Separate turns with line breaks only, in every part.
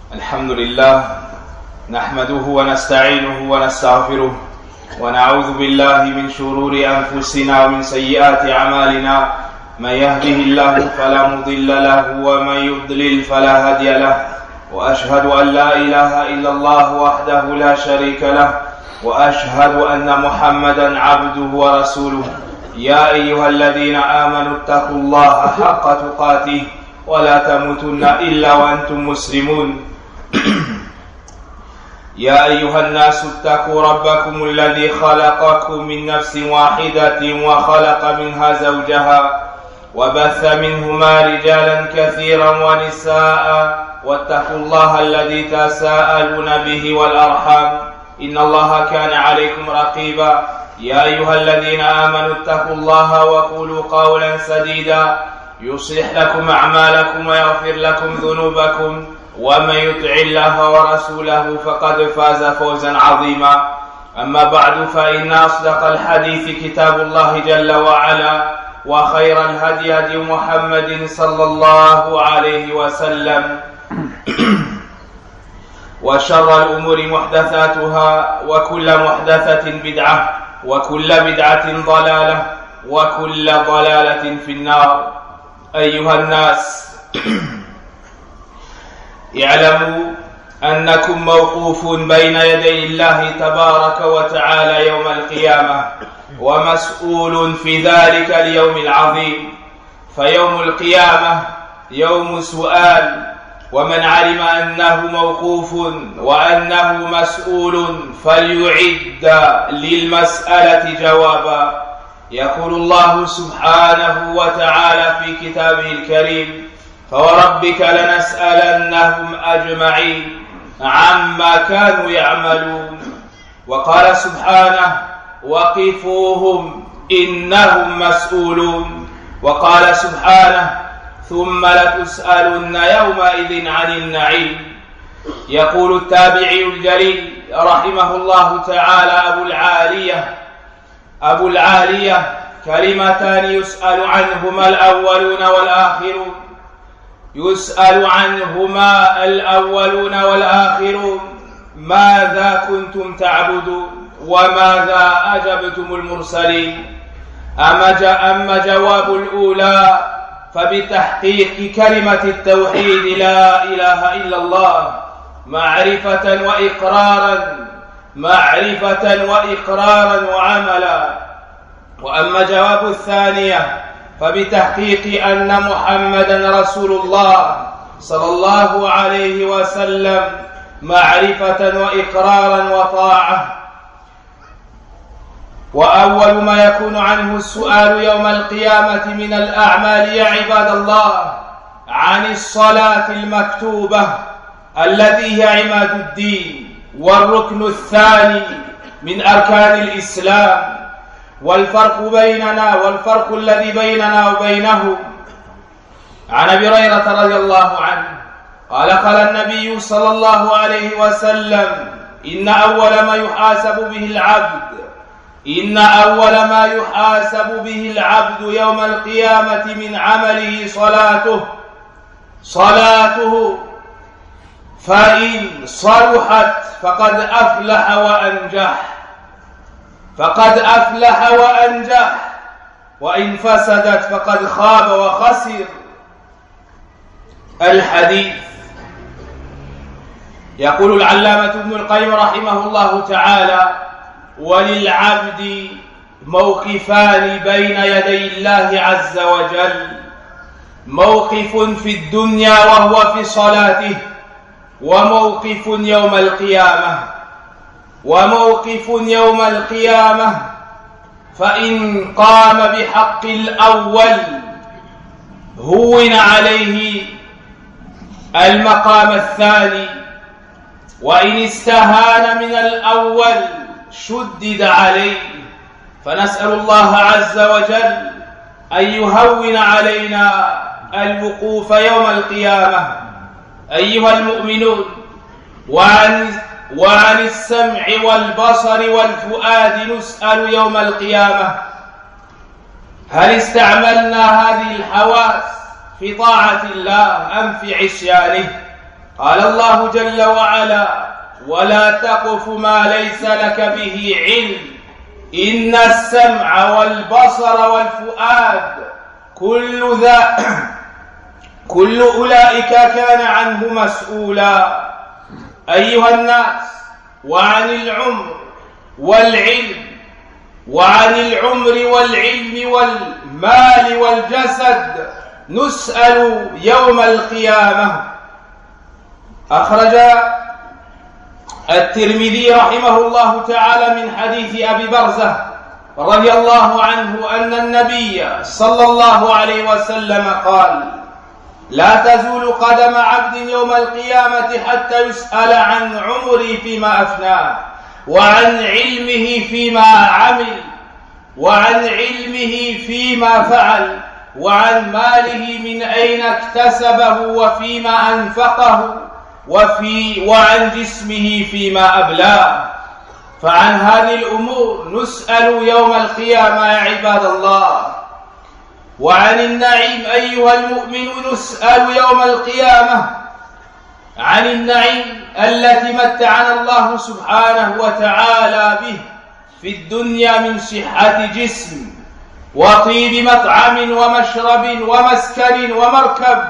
الحمد لله نحمده ونستعينه ونستغفره ونعوذ بالله من شرور أنفسنا ومن سيئات أعمالنا. من يهده الله فلا مضل له ومن يضلل فلا هادي له، وأشهد أن لا إله إلا الله وحده لا شريك له، وأشهد أن محمدا عبده ورسوله. يا أيها الذين آمنوا اتقوا الله حق تقاته ولا تموتن إلا وأنتم مسلمون. يا أيها الناس اتقوا ربكم الذي خلقكم من نفس واحدة وخلق منها زوجها وبث منهما رجالا كثيرا ونساء، واتقوا الله الذي تساءلون به والأرحام إن الله كان عليكم رقيبا. يا أيها الذين آمنوا اتقوا الله وقولوا قولا سديدا يصلح لكم أعمالكم ويغفر لكم ذنوبكم، ومن يطع الله ورسوله فقد فاز فوزا عظيما. أما بعد، فإن أصدق الحديث كتاب الله جل وعلا، وخير الهدي هدي محمد صلى الله عليه وسلم، وشر الأمور محدثاتها، وكل محدثة بدعة، وكل بدعة ضلالة، وكل ضلالة في النار. أيها الناس، اعلموا أنكم موقوف بين يدي الله تبارك وتعالى يوم القيامة، ومسؤول في ذلك اليوم العظيم. فيوم القيامة يوم سؤال، ومن علم أنه موقوف وأنه مسؤول فليعد للمسألة جوابا. يقول الله سبحانه وتعالى في كتابه الكريم: فوربك لنسألنهم أجمعين عما كانوا يعملون. وقال سبحانه: وقفوهم إنهم مسؤولون. وقال سبحانه: ثم لتسألن يومئذ عن النعيم. يقول التابعي الجليل رحمه الله تعالى أبو العالية: كلمتان يسأل عنهما الأولون والآخرون. يسأل عنهما الأولون والآخرون: ماذا كنتم تعبدون وماذا أجبتم المرسلين؟ أما جواب الأولى فبتحقيق كلمة التوحيد لا إله إلا الله معرفة وإقرارا وعملا. وأما جواب الثانية فبتحقيق أن محمدا رسول الله صلى الله عليه وسلم معرفة وإقرارا وطاعة. وأول ما يكون عنه السؤال يوم القيامة من الأعمال يا عباد الله عن الصلاة المكتوبة التي هي عماد الدين والركن الثاني من أركان الإسلام. والفرق الذي بيننا وبينهم: عن أبي هريرة رضي الله عنه قال: قال النبي صلى الله عليه وسلم: إن أول ما يحاسب به العبد يوم القيامة من عمله صلاته، فإن صلحت فقد أفلح وأنجح، وإن فسدت فقد خاب وخسر. الحديث. يقول العلامة ابن القيم رحمه الله تعالى: وللعبد موقفان بين يدي الله عز وجل: موقف في الدنيا وهو في صلاته، وموقف يوم القيامة. فإن قام بحق الأول هون عليه المقام الثاني، وإن استهان من الأول شدد عليه. فنسأل الله عز وجل أن يهون علينا الوقوف يوم القيامة. أيها المؤمنون، وعن السمع والبصر والفؤاد نسأل يوم القيامة: هل استعملنا هذه الحواس في طاعة الله أم في عصيانه؟ قال الله جل وعلا: ولا تقف ما ليس لك به علم إن السمع والبصر والفؤاد كل أولئك كان عنه مسؤولا. أيها الناس، وعن العمر والعلم والمال والجسد نسأل يوم القيامة. أخرج الترمذي رحمه الله تعالى من حديث أبي برزة رضي الله عنه أن النبي صلى الله عليه وسلم قال: لا تزول قدم عبد يوم القيامة حتى يسأل عن عمره فيما أفناه، وعن علمه فيما عمل، وعن علمه فيما فعل، وعن ماله من أين اكتسبه وفيما أنفقه، وعن جسمه فيما أبلاه. فعن هذه الأمور نسأل يوم القيامة يا عباد الله. وعن النعيم أيها المؤمن نسأل يوم القيامة، عن النعيم التي متعنا الله سبحانه وتعالى به في الدنيا من صحة جسم وطيب مطعم ومشرب ومسكن ومركب.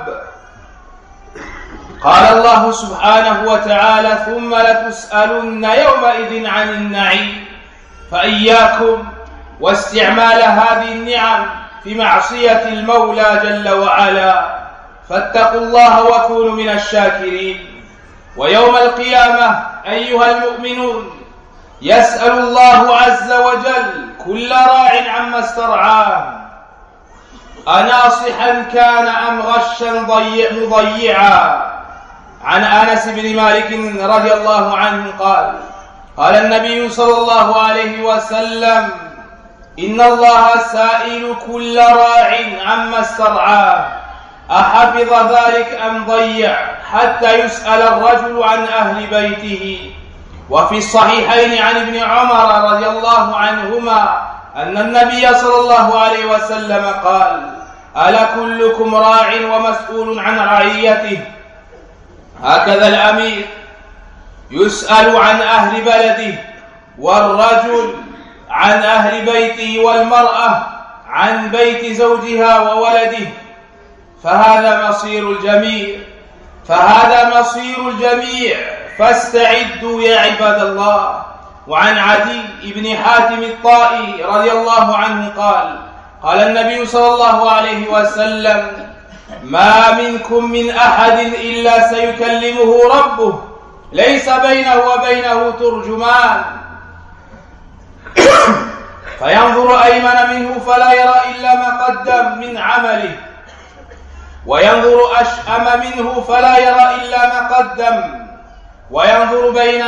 قال الله سبحانه وتعالى: ثم لتسألن يومئذ عن النعيم. فإياكم واستعمال هذه النعم في معصية المولى جل وعلا، فاتقوا الله وكونوا من الشاكرين. ويوم القيامة أيها المؤمنون يسأل الله عز وجل كل راع عما استرعاه، أناصحا كان أم غشا مضيعا. عن أنس بن مالك رضي الله عنه قال النبي صلى الله عليه وسلم: إن الله سائل كل راع عما استرعاه أحفظ ذلك أم ضيع، حتى يسأل الرجل عن أهل بيته. وفي الصحيحين عن ابن عمر رضي الله عنهما أن النبي صلى الله عليه وسلم قال: ألا كلكم راع ومسؤول عن رعيته. هكذا الأمير يسأل عن أهل بلده، والرجل عن أهل بيته، والمرأة عن بيت زوجها وولده. فهذا مصير الجميع، فاستعدوا يا عباد الله. وعن عدي بن حاتم الطائي رضي الله عنه قال النبي صلى الله عليه وسلم: ما منكم من أحد إلا سيكلمه ربه، ليس بينه وبينه ترجمان، فينظر أيمن منه فلا يرى إلا ما قدم من عمله، وينظر أشأم منه فلا يرى إلا ما قدم، وينظر بين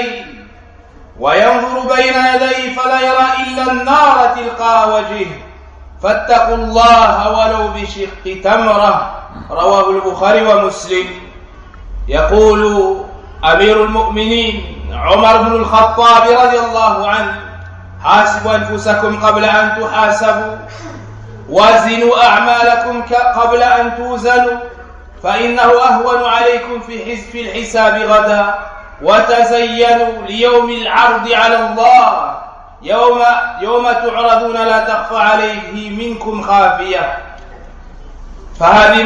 يديه فلا يرى إلا النار تلقى وجهه، فاتقوا الله ولو بشق تمرة. رواه البخاري ومسلم. يقول أمير المؤمنين عمر بن الخطاب رضي الله عنه: حاسبوا أنفسكم قبل أن تحاسبوا، وزنوا أعمالكم قبل أن توزنوا، فإنه أهون عليكم في الحساب غدا، وتزينوا ليوم العرض على الله، يوم تعرضون لا تخفى عليه منكم خافية. فهذه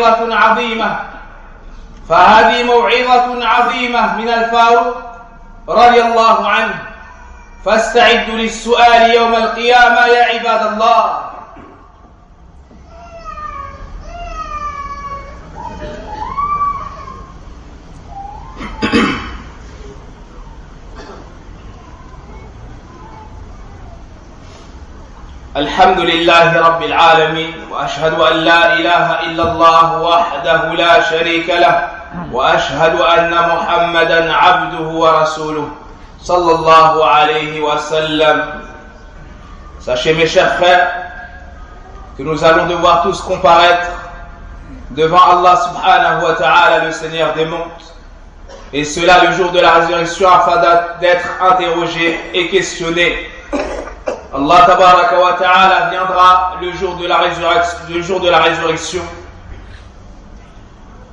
موعظة عظيمة من الفاروق رضي الله عنه. فاستعدوا للسؤال يوم القيامة يا عباد الله. الحمد لله رب العالمين، وأشهد أن لا إله إلا الله وحده لا شريك له، وأشهد أن محمدا عبده ورسوله صلى الله عليه وسلم. Sachez mes chers frères que nous allons devoir tous comparaître devant Allah subhanahu wa ta'ala, le Seigneur des mondes, et cela le jour de la résurrection, afin d'être interrogé et questionné. Allah tabaraka wa ta'ala viendra le jour de la résurrection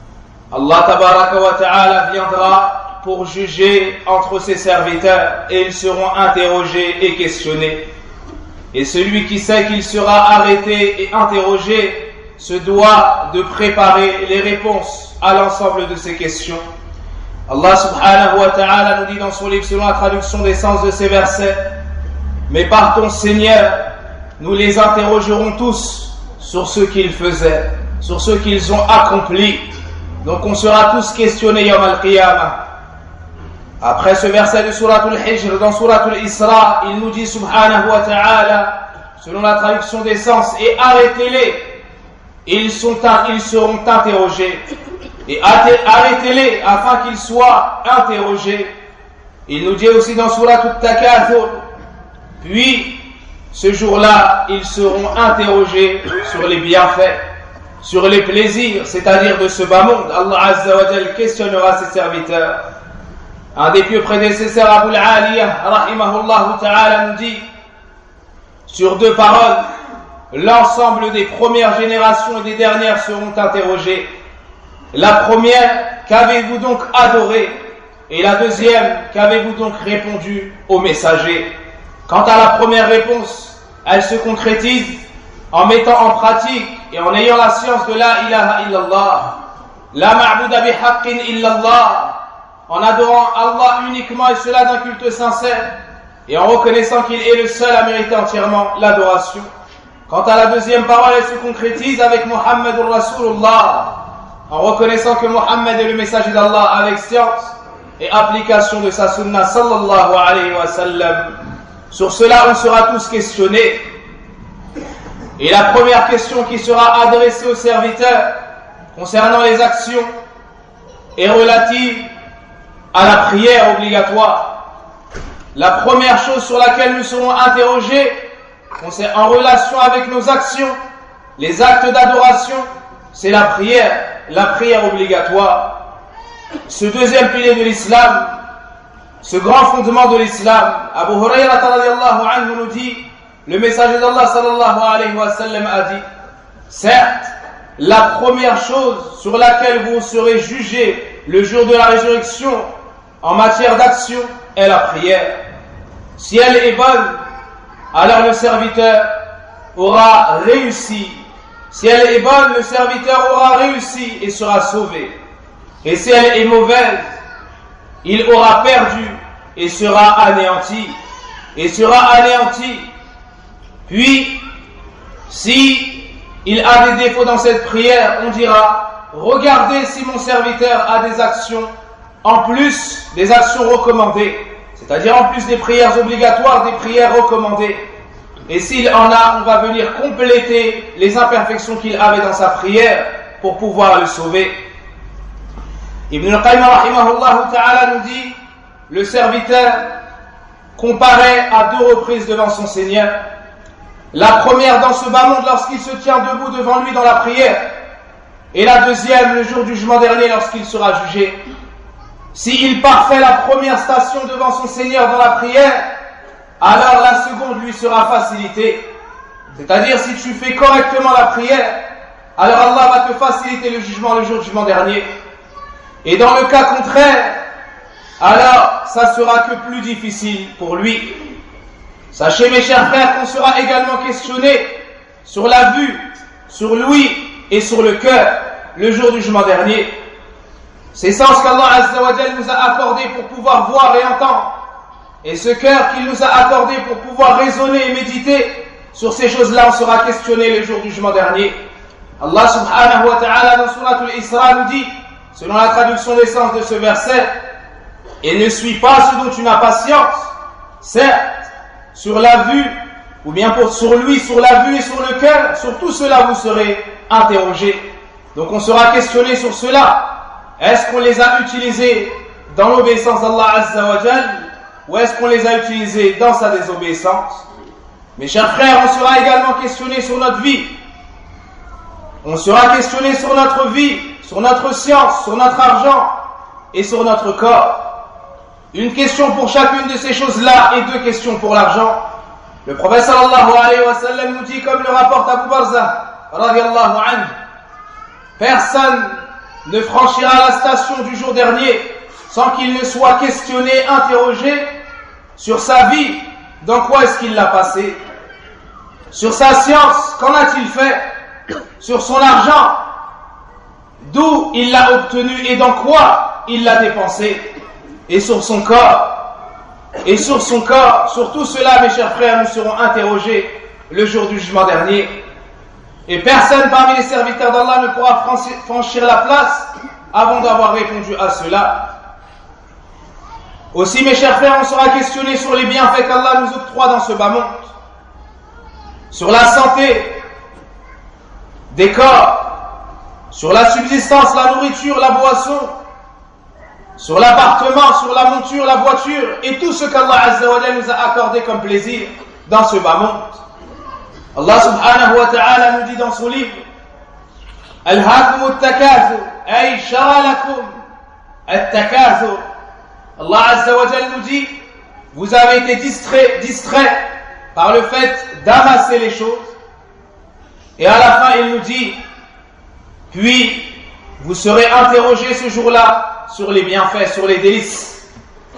Allah tabaraka wa ta'ala viendra pour juger entre ses serviteurs et ils seront interrogés et questionnés. Et celui qui sait qu'il sera arrêté et interrogé se doit de préparer les réponses à l'ensemble de ces questions. Allah subhanahu wa ta'ala nous dit dans son livre selon la traduction des sens de ces versets: mais par ton Seigneur, nous les interrogerons tous sur ce qu'ils faisaient, sur ce qu'ils ont accompli. Donc on sera tous questionnés yawm al-qiyamah. Après ce verset de Surat al-Hijr, dans Surat al-Isra, il nous dit subhanahu wa ta'ala, selon la traduction des sens: et arrêtez-les, ils seront interrogés. Et arrêtez-les afin qu'ils soient interrogés. Il nous dit aussi dans Surat al-Takathur: puis ce jour-là, ils seront interrogés sur les bienfaits, sur les plaisirs, c'est-à-dire de ce bas monde. Allah Azza wa Jal questionnera ses serviteurs. Un des pieux prédécesseurs, Abu al-Aliyah, rahimahullah ta'ala, nous dit sur deux paroles: l'ensemble des premières générations et des dernières seront interrogées. La première, qu'avez-vous donc adoré? Et la deuxième, qu'avez-vous donc répondu au messager? Quant à la première réponse, elle se concrétise en mettant en pratique et en ayant la science de la ilaha illallah, la ma'bouda bihaqqin illallah, en adorant Allah uniquement et cela d'un culte sincère et en reconnaissant qu'il est le seul à mériter entièrement l'adoration. Quant à la deuxième parole, elle se concrétise avec Muhammadur Rasulullah, en reconnaissant que Muhammad est le messager d'Allah avec science et application de sa sunna sallallahu alayhi wa sallam. Sur cela, on sera tous questionnés. Et la première question qui sera adressée aux serviteurs concernant les actions est relative à la prière obligatoire. La première chose sur laquelle nous serons interrogés en relation avec nos actions, les actes d'adoration, c'est la prière obligatoire. Ce deuxième pilier de l'islam, ce grand fondement de l'islam, Abu Hurayrata radiyallahu anhu nous dit, le messager d'Allah sallallahu alayhi wa sallam a dit: certes, la première chose sur laquelle vous serez jugés le jour de la résurrection en matière d'action est la prière. Si elle est bonne, alors le serviteur aura réussi. Si elle est bonne, le serviteur aura réussi et sera sauvé. Et si elle est mauvaise, il aura perdu et sera anéanti. Puis, si il a des défauts dans cette prière, on dira: regardez si mon serviteur a des actions en plus des actions recommandées, c'est-à-dire en plus des prières obligatoires, des prières recommandées. Et s'il en a, on va venir compléter les imperfections qu'il avait dans sa prière pour pouvoir le sauver. Ibn al-Qayyim rahimahullah ta'ala nous dit: le serviteur comparaît à deux reprises devant son Seigneur. La première dans ce bas monde lorsqu'il se tient debout devant lui dans la prière, et la deuxième le jour du jugement dernier lorsqu'il sera jugé. S'il parfait la première station devant son Seigneur dans la prière, alors la seconde lui sera facilitée. C'est-à-dire, si tu fais correctement la prière, alors Allah va te faciliter le jugement le jour du jugement dernier. Et dans le cas contraire, alors ça sera que plus difficile pour lui. Sachez, mes chers frères, qu'on sera également questionné sur la vue, sur l'ouïe et sur le cœur le jour du jugement dernier. Ces sens qu'Allah Azza wa Jal nous a accordés pour pouvoir voir et entendre, et ce cœur qu'il nous a accordé pour pouvoir raisonner et méditer, sur ces choses-là on sera questionné le jour du jugement dernier. Allah subhanahu wa ta'ala dans Surat al-Isra nous dit, selon la traduction des sens de ce verset: et ne suis pas ce dont tu n'as pas science. Certes, sur la vue, ou bien sur lui, sur la vue et sur le cœur, sur tout cela vous serez interrogés. Donc on sera questionné sur cela. Est-ce qu'on les a utilisés dans l'obéissance d'Allah Azza wa Jal, ou est-ce qu'on les a utilisés dans sa désobéissance? Mes chers frères, on sera également questionné sur notre vie. On sera questionné sur notre vie, sur notre science, sur notre argent et sur notre corps. Une question pour chacune de ces choses-là et deux questions pour l'argent. Le prophète sallallahu alayhi wa sallam nous dit, comme le rapporte Abu Barzah radiyallahu anhu: personne
ne franchira la station du jour dernier sans qu'il ne soit questionné, interrogé sur sa vie, dans quoi est-ce qu'il l'a passé, sur sa science, qu'en a-t-il fait, sur son argent, d'où il l'a obtenu et dans quoi il l'a dépensé, et sur son corps. Et sur son corps, sur tout cela, mes chers frères, nous serons interrogés le jour du jugement dernier. Et personne parmi les serviteurs d'Allah ne pourra franchir la place avant d'avoir répondu à cela. Aussi, mes chers frères, on sera questionné sur les bienfaits qu'Allah nous octroie dans ce bas monde, sur la santé des corps, sur la subsistance, la nourriture, la boisson, sur l'appartement, sur la monture, la voiture et tout ce qu'Allah Azza wa Jalla nous a accordé comme plaisir dans ce bas monde. Allah subhanahu wa ta'ala nous dit dans son livre: Alhaakum at-takathur, ay shara lakum at-takathur. Allah Azza wa Jalla nous dit: vous avez été distrait par le fait d'amasser les choses. Et à la fin, il nous dit: puis vous serez interrogés ce jour-là sur les bienfaits, sur les délices.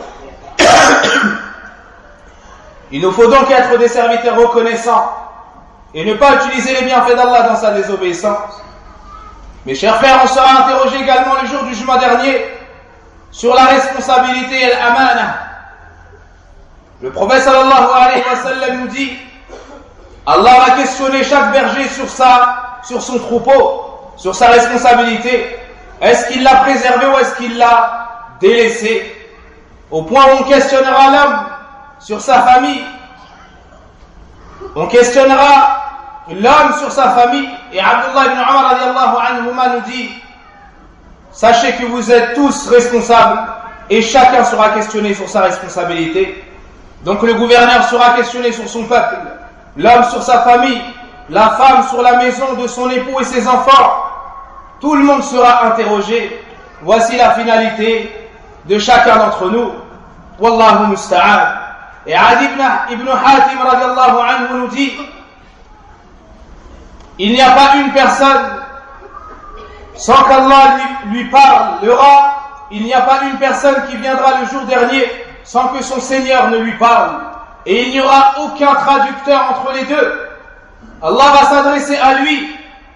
Il nous faut donc être des serviteurs reconnaissants et ne pas utiliser les bienfaits d'Allah dans sa désobéissance. Mes chers frères, on sera interrogés également le jour du jugement dernier sur la responsabilité et l'amana. Le prophète sallallahu alayhi wa sallam nous dit: Allah va questionner chaque berger sur son troupeau, sur sa responsabilité. Est-ce qu'il l'a préservé ou est-ce qu'il l'a délaissé? Au point où on questionnera l'homme sur sa famille. On questionnera l'homme sur sa famille. Et Abdullah ibn Umar radiallahu anhuma nous dit: sachez que vous êtes tous responsables et chacun sera questionné sur sa responsabilité. Donc le gouverneur sera questionné sur son peuple, l'homme sur sa famille, la femme sur la maison de son époux et ses enfants. Tout le monde sera interrogé. Voici la finalité de chacun d'entre nous. Wallahu musta'an. Et Adi ibn Hatim radiallahu anhu nous dit: il n'y a pas une personne sans qu'Allah lui parlera, il n'y a pas une personne qui viendra le jour dernier sans que son Seigneur ne lui parle. Et il n'y aura aucun traducteur entre les deux. Allah va s'adresser à lui.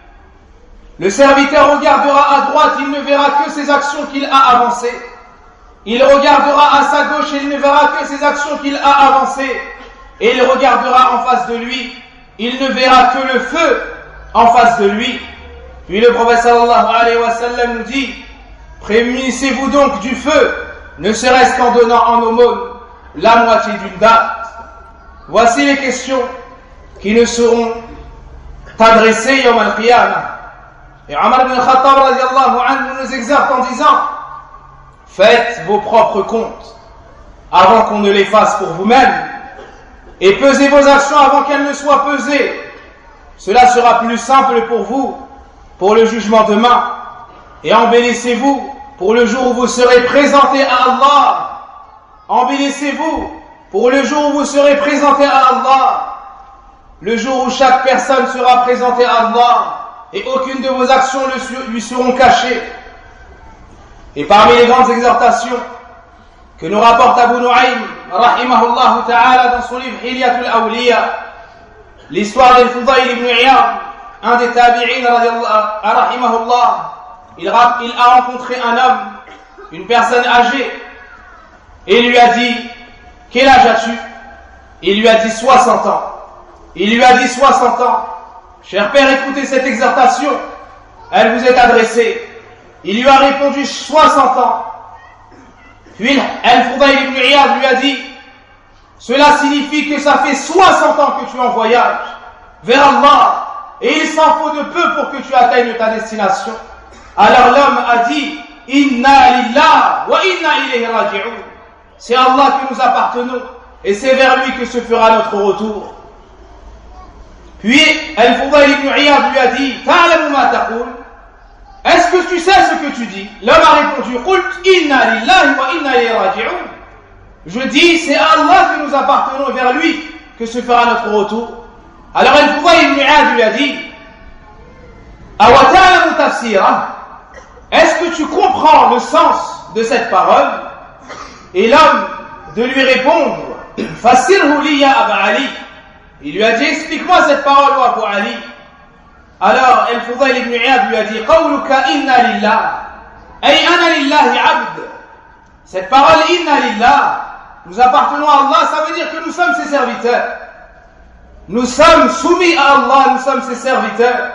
Le serviteur regardera à droite, il ne verra que ses actions qu'il a avancées. Il regardera à sa gauche et il ne verra que ses actions qu'il a avancées. Et il regardera en face de lui, il ne verra que le feu en face de lui. Puis le prophète sallallahu alayhi wa sallam nous dit: prémunissez-vous donc du feu, ne serait-ce qu'en donnant en aumône la moitié d'une date. Voici les questions qui nous seront adressées yawm al-qiyamah. Et Omar ibn Khattab radiallahu anhu nous exhorte en disant: faites vos propres comptes avant qu'on ne les fasse pour vous-même, et pesez vos actions avant qu'elles ne soient pesées. Cela sera plus simple pour vous pour le jugement demain, et embellissez-vous pour le jour où vous serez présentés à Allah. Embellissez-vous pour le jour où vous serez présentés à Allah, le jour où chaque personne sera présentée à Allah et aucune de vos actions lui seront cachées. Et parmi les grandes exhortations que nous rapporte Abu Nu'aym rahimahullah ta'ala dans son livre Hilyatul Awliya, l'histoire d'Al-Fudayl ibn Iyad, un des tabi'in rahimahullah, il a rencontré un homme, une personne âgée, et il lui a dit: quel âge as-tu? Il lui a dit 60 ans. Il lui a dit 60 ans. Cher père, écoutez cette exhortation, elle vous est adressée. Il lui a répondu 60 ans. Puis Al-Fudayl ibn Iyad lui a dit: cela signifie que ça fait 60 ans que tu es en voyage vers Allah, et il s'en faut de peu pour que tu atteignes ta destination. Alors l'homme a dit: Inna lillah wa inna ilayhi raji'un. C'est Allah que nous appartenons, et c'est vers lui que se fera notre retour. Puis Al-Fudayl ibn Iyad lui a dit: Ta'lamu ma taqul? Est-ce que tu sais ce que tu dis? L'homme a répondu: Qult inna lillahi wa inna ilayhi raji'un. Je dis, c'est à Allah que nous appartenons, et vers lui que se fera notre retour. Alors Al-Fudayl ibn Iyad lui a dit: Awa ta'lamu tafsira? est-ce que tu comprends le sens de cette parole? Et l'homme de lui répondre, Fassirhu li ya Aba Ali. Il lui a dit, explique-moi cette parole, ô Abu Ali. Alors, Al-Fudayl ibn Iyad lui a dit, Qawluka inna lillah, ay ana lillahi abd. Cette parole, inna lillah, nous appartenons à Allah, ça veut dire que nous sommes ses serviteurs. Nous sommes soumis à Allah, nous sommes ses serviteurs.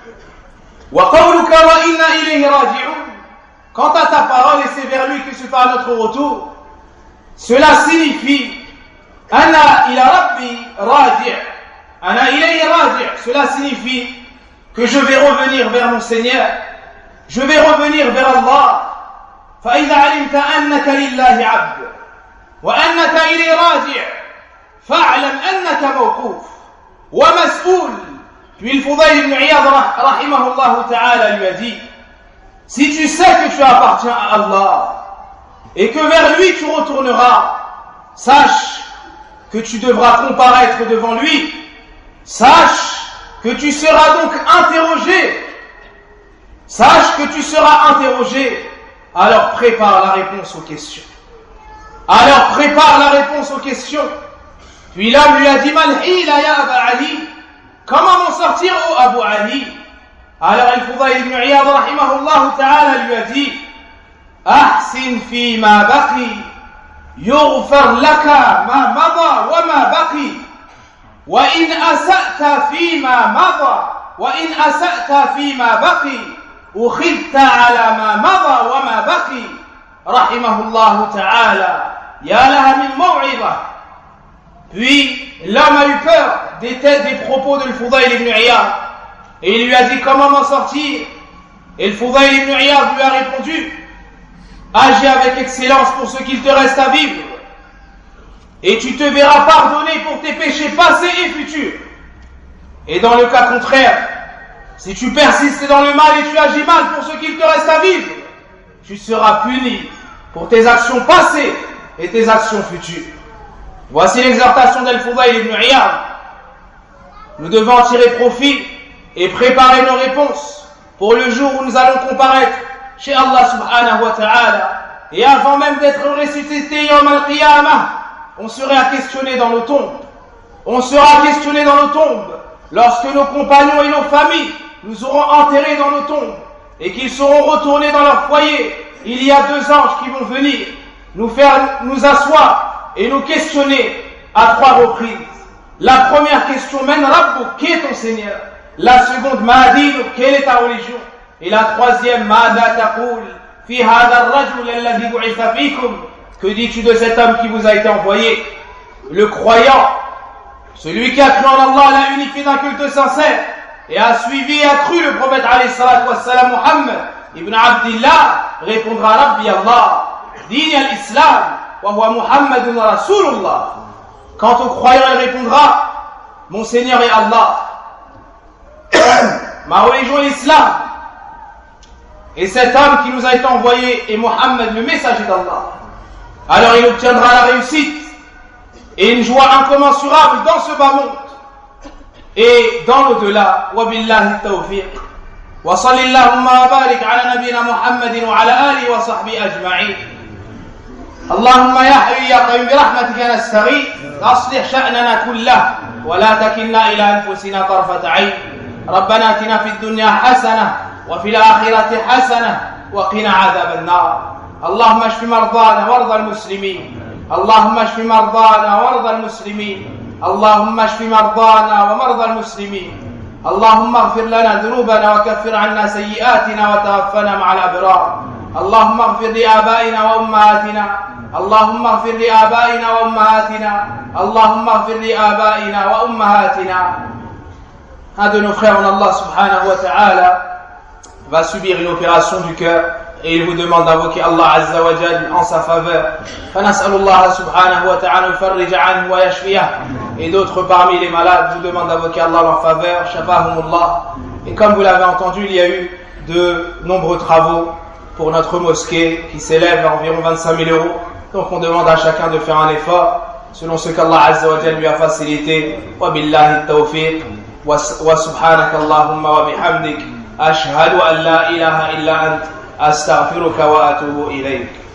Wa qawluka wa inna ilayhi raji'un. Quant à ta parole, et c'est vers lui que se fera notre retour, cela signifie Ana ila Rabbi raji'. Ana ilayhi raji'. Cela signifie que je vais revenir vers mon Seigneur. Je vais revenir vers Allah. فإذا علمت أنك لله عبد وأنك إليه راجع فاعلم أنك موقوف ومسؤول. Puis le Fudayl ibn Iyad rahimahullah ta'ala lui a dit, si tu sais que tu appartiens à Allah et que vers lui tu retourneras, sache que tu devras comparaître devant lui, sache que tu seras donc interrogé, sache que tu seras interrogé, alors prépare la réponse aux questions. Alors prépare la réponse aux questions. Puis l'homme lui a dit, Mal hila ya Aba Ali, comment m'en sortir, ô Abu Ali? Alors Al-Fudayl ibn Iyad rahimahullah ta'ala lui a dit, Ahsin fi ma baqi, yughfar laka ma mada wa ma baqi, wa in asa'ta fi ma mada, wa in asa'ta fi ma baqi, ukhidta ala ma mada wa ma baqi, rahimahullah ta'ala, ya laha min maw'idha. Puis l'homme a eu peur des propos de Al-Fudayl ibn Iyad et il lui a dit, comment m'en sortir? Et Al-Fudayl ibn Iyad lui a répondu, agis avec excellence pour ce qu'il te reste à vivre et tu te verras pardonner pour tes péchés passés et futurs. Et dans le cas contraire, si tu persistes dans le mal et tu agis mal pour ce qu'il te reste à vivre, tu seras puni pour tes actions passées et tes actions futures. Voici l'exhortation d'Al-Fudayl ibn Iyad. Nous devons tirer profit et préparer nos réponses pour le jour où nous allons comparaître chez Allah subhanahu wa ta'ala. Et avant même d'être ressuscité Yawm al-Qiyamah, on sera questionné dans nos tombes. On sera questionné dans nos tombes lorsque nos compagnons et nos familles nous auront enterrés dans nos tombes et qu'ils seront retournés dans leur foyer. Il y a deux anges qui vont venir nous asseoir et nous questionner à trois reprises. La première question, Men Rabbuk, qui est ton Seigneur? La seconde, Ma dinuk, quelle est ta religion? Et la troisième, Mada taqul fi hadha ar-rajul alladhi bu'itha fikum, que dis-tu de cet homme qui vous a été envoyé? Le croyant, celui qui a cru en Allah, l'a unifié d'un culte sincère et a suivi et a cru le prophète alayhi salatu wassalam Muhammad ibn Abdillah, répondra Rabbi Allah, dini al-Islam, wa huwa Muhammadun Rasulullah. Quant au croyant, il répondra, mon Seigneur est Allah, ma religion est l'Islam, et cet homme qui nous a été envoyé est Muhammad, le messager d'Allah. Alors il obtiendra la réussite et une joie incommensurable dans ce bas monde et dans l'au-delà. Wa billahi tawfiq. Wa sallallahu wa barik ala nabina Muhammadin wa ala alihi wa sahbihi ajma'in. اللهم يا حي يا قيوم برحمتك نستغيث أصلح شأننا كله ولا تكلنا إلى أنفسنا طرفة عين. ربنا آتنا في الدنيا حسنة وفي الآخرة حسنة وقنا عذاب النار. اللهم اشف مرضانا وارض المسلمين. اللهم اشف مرضانا وارض المسلمين. اللهم اشف مرضانا ومرضى المسلمين. اللهم اغفر لنا ذنوبنا وكفر عنا سيئاتنا وتوفنا مع الأبرار. اللهم اغفر لآبائنا وأمهاتنا. اللهم اغفر لآبائنا وأمهاتنا. اللهم اغفر لآبائنا وأمهاتنا. Un de nos frères en Allah subhanahu wa ta'ala va subir une opération du cœur et il vous demande d'invoquer Allah azza wa jal en sa faveur. Fanas'alullah subhanahu wa ta'ala yufarrija anhu wa yashfiyah. Et d'autres parmi les malades vous demandent d'invoquer Allah en leur faveur. Shafahumullah. Et comme vous l'avez entendu, il y a eu de nombreux travaux pour notre mosquée qui s'élève à environ 25 000 €. Donc on demande à chacun de faire un effort selon ce qu'Allah azza wa jal lui a facilité. Wa billahi tawfiq. Wa subhanaka Allahumma wa bihamdik. Ashhadu an la ilaha illa ant.
أستغفرك وأتوب إليك.